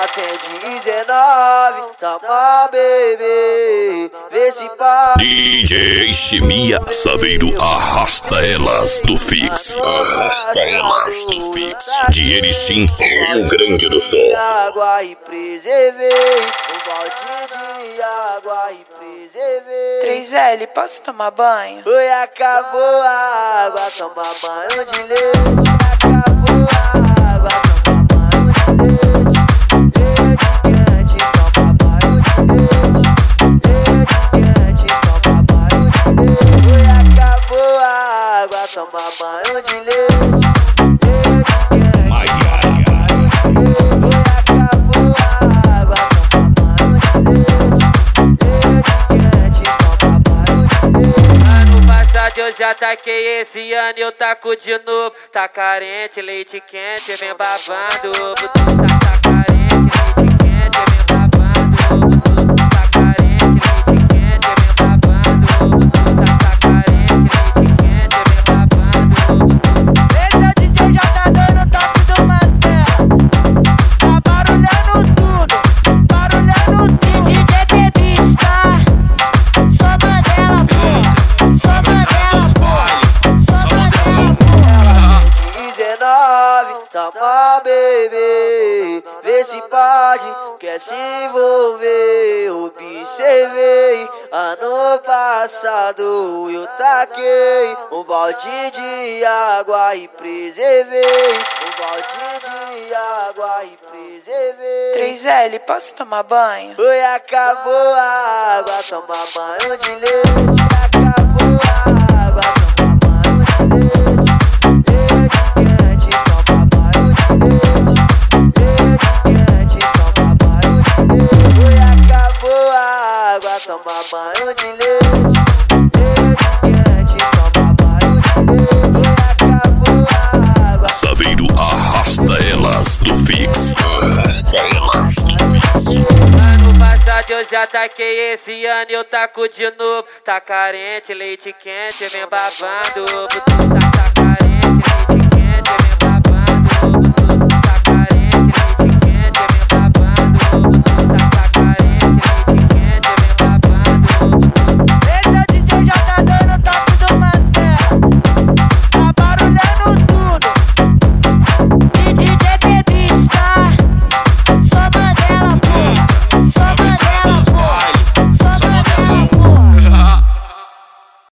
tem 19, toma bebê, vê se pode. DJ Chimia Saveiro arrasta elas do Fix. Arrasta elas do Fix. De Erechim, Rio Grande do Sul. Água e preservei, um balde de água e preservei. 3L, posso tomar banho? Foi, acabou a água, toma banho de leite. Acabou a água, toma banho de leite. Leite quente, toma banho de leite. Leite quente, toma banho de leite. Foi, acabou a água, toma banho de leite. Leite quente, toma banho de leite. Foi, acabou a água, toma banho de leite. Leite quente, toma banho de leite. Ano passado eu já taquei, esse ano eu taco de novo. Tá carente, leite quente, vem babando. Tá carente, leite quente, vem babando. Tá carente, leite quente, vem babando. Tá carente, leite quente, vem babando. Esse é o DJ JD no toque do Mantela. Tá barulhando tudo, barulhando tudo. DJ Bebista, sou Mandela, pô. Sou Mandela, pô. Sou Mandela, pô. 19, toma bebê, vê se pode, quer se envolver. Observei, ano passado eu taquei um balde de água e preservei. Um balde de água e preservei. 3L, posso tomar banho? Foi, acabou a água, toma banho de leite. Acabou a água, toma banho de leite. Leite quente, toma banho de leite. Leite quente, toma banho de leite. Foi, acabou a água, toma banho de leite. Leite quente, toma banho de leite. Foi, acabou a água. Saveiro arrasta elas do Fix. Arrasta elas do Fix. Ano passado eu já taquei, esse ano eu taco de novo. Tá carente, leite quente, vem babando. Tá carente,